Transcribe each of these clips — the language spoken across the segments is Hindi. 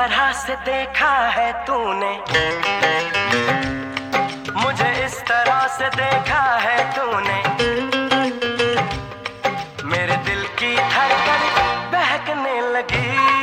तरह से देखा है तूने, मुझे इस तरह से देखा है तूने, मेरे दिल की धड़कन बहकने लगी।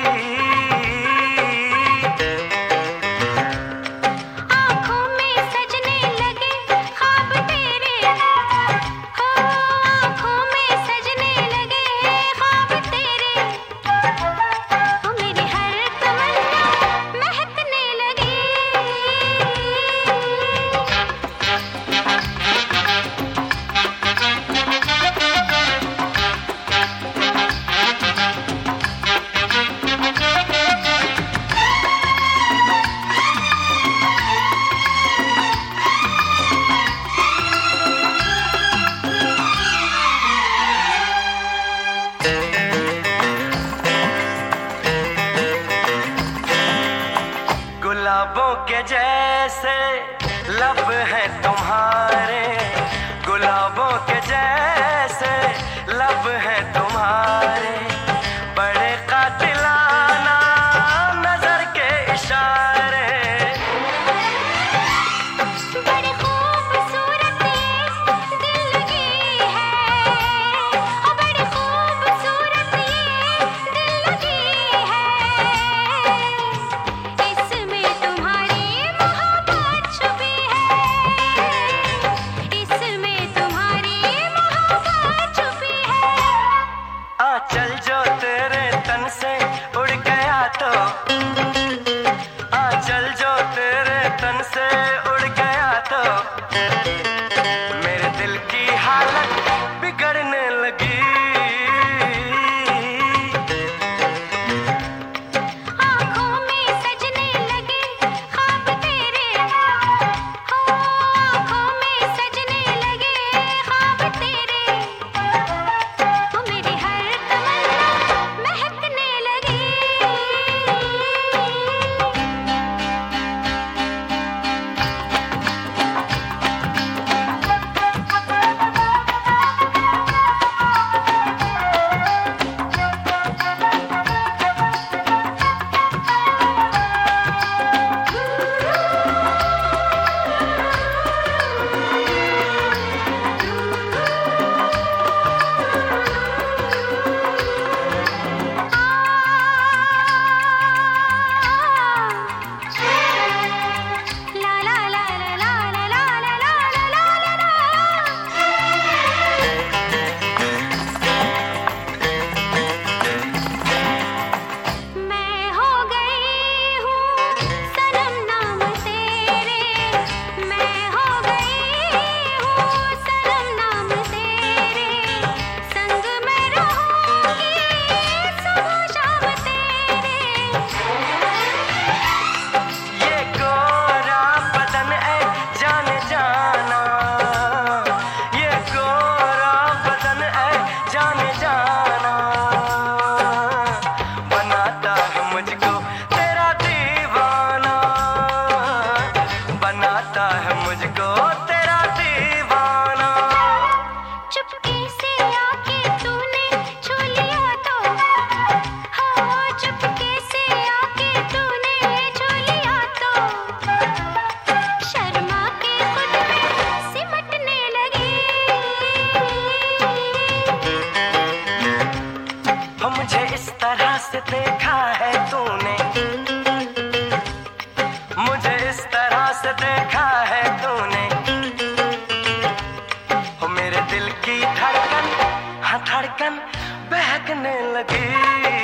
गुलाबों के जैसे लब हैं तुम्हारे, गुलाबों के जैसे लब हैं तुम्हारे, बड़े कातिलाना नजर के इशारे। बड़ी खूबसूरत ये दिल लगी है, बड़ी खूबसूरत ये दिल लगी है, इसमें तुम्हारी मोहब्बत छुपी है, इसमें तुम्हारी मोहब्बत छुपी है। आंचल जो तेरे तन से उड़ गया तो, आंचल जो तेरे तन से उड़ गया तो, मेरे दिल की हालत बिगड़ने लगी। आँखों में सजने लगे ख्वाब तेरे, हो आँखों में सजने लगे ख्वाब तेरे, वो मेरी हर तमन्ना महकने लगी। ला ला ला ला ला ला ला ला ला ला। मैं हो गई हूँ सनम नाम तेरे, मैं हो गई हूँ सनम नाम तेरे, संग मैं रहूँगी सुबह शाम तेरे। ये गोरा बदन है जाने जाना, ये गोरा बदन है जाने जाना, बनाता है मुझको तेरा दीवाना, बनाता है मुझको तेरा दीवाना। चुपके से आके तूने छू लिया तो, हो चुपके से आके तूने छू लिया तो, शर्मा के खुद में सिमटने लगी। हो मुझे इस तरह से देखा है तूने, मुझे इस तरह से देखा है तूने, हो मेरे दिल की धड़कन, हाँ धड़कन बहकने लगी।